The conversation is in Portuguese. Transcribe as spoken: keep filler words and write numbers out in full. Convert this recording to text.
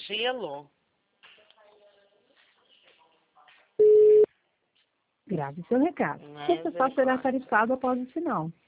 gelo. Grave seu recado. Mas Esse só é será fácil. tarifado após o sinal.